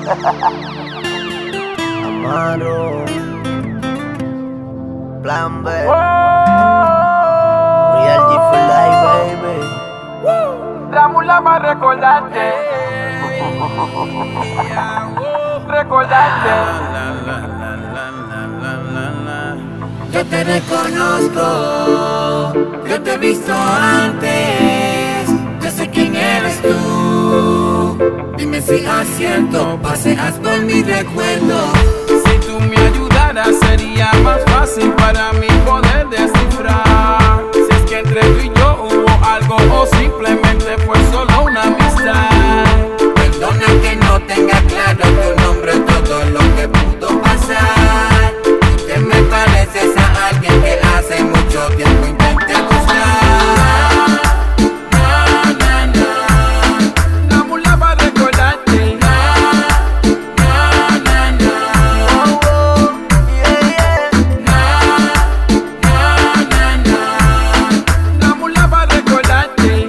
Amaro, Plan B, Real G for life, baby. La mula va a recordarte. Recordarte. Yo te reconozco, yo te he visto antes, yo sé quién eres tú. Dime si acierto, paseas por mi recuerdo. Si tú me ayudaras sería más fácil para mí poder descifrar si es que entre tú y yo hubo algo o simplemente fue solo una amistad. Perdona que no tenga claro tu nombre, todo lo que pudo pasar. Tú te me pareces a alguien que hace mucho tiempo intenté buscar. La mula va a recordarte. La mula va a recordarte.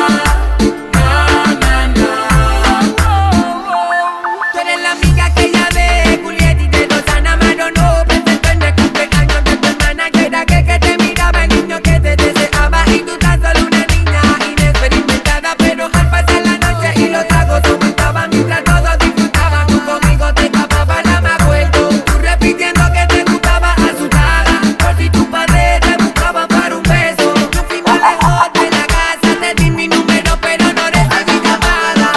Tú eres la amiga que ya de Julieta y de Rosana Maro, presento en el cumpleaños de tu hermana. Yo era aquel que te miraba, el niño que te deseaba. Y tú tan solo una niña inexperimentada, pero al pasar la noche y los tragos aumentaban mientras todos disfrutaban. Tú conmigo te escapabas, la me acuerdo. Tú repitiendo que te gustaba, asustada. Por si tus padres te buscaban para un beso. Nos fuimos lejos de la casa, te di mi número, pero no recibí llamada.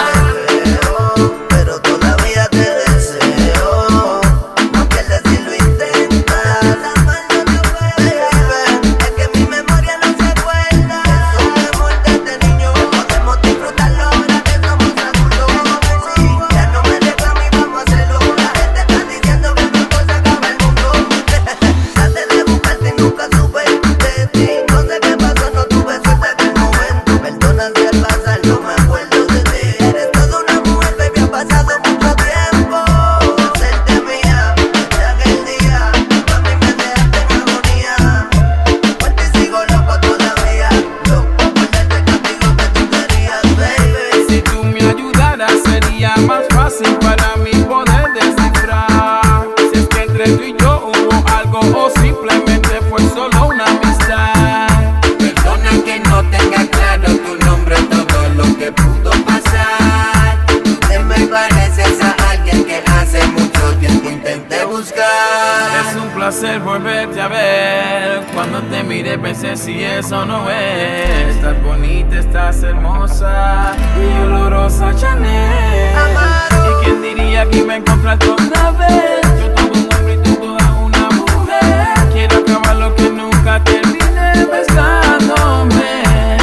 Pero todavía te deseo. No pierdas si lo intentas. La mano no puede, es que mi memoria no se acuerda. Es un amor desde niño, podemos disfrutarlo ahora que somos adultos. Sí, ya no me reclames y vamos a hacerlo. La gente está diciendo que pronto se acaba el mundo. Traté de buscarte y nunca supe de ti. No sé qué pasó, no tuve suerte en el momento. Perdona si al pasar no me acuerdo de ti. Eres toda una mujer, baby, ha pasado mucho tiempo. Hacerte mía, desde aquel día. Mami, me dejaste en agonía. Por ti sigo loco todavía. Loco por darte el castigo que tú querías, baby. Si tú me ayudaras sería más fácil para mí poder descifrar si es que entre tú y yo hubo algo o simplemente fue solo una amistad. Perdona que no tenga claro tu nombre, todo lo que pudo pasar. Tú te me pareces a alguien que hace mucho tiempo intenté buscar. Es un placer volverte a ver. Cuando te miré pensé si eso no es. Estás bonita, estás hermosa y olorosa Chanel. ¿Y quién diría que iba a encontrarte otra vez? Yo todo un hombre y tú toda una mujer. Quiero acabar lo que nunca terminé besándome.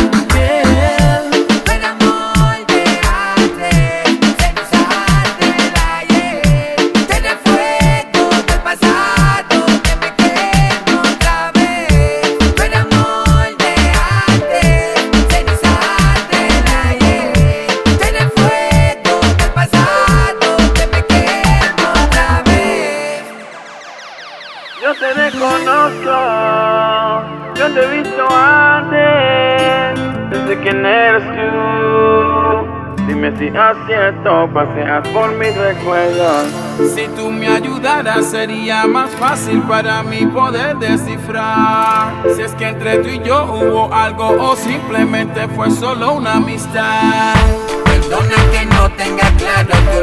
Yeah. Ven amor de antes, sensuarte del ayer. Tener fuego del pasado que me quemo otra vez. Ven amor de antes, sensuarte del ayer. Tener fuego del pasado que me quemo otra vez. Yo te reconozco, yo te he visto antes, desde quién eres tú. Dime si acierto, paseas por mis recuerdos. Si tú me ayudaras sería más fácil para mí poder descifrar si es que entre tú y yo hubo algo o simplemente fue solo una amistad. Perdona que no tenga claro tu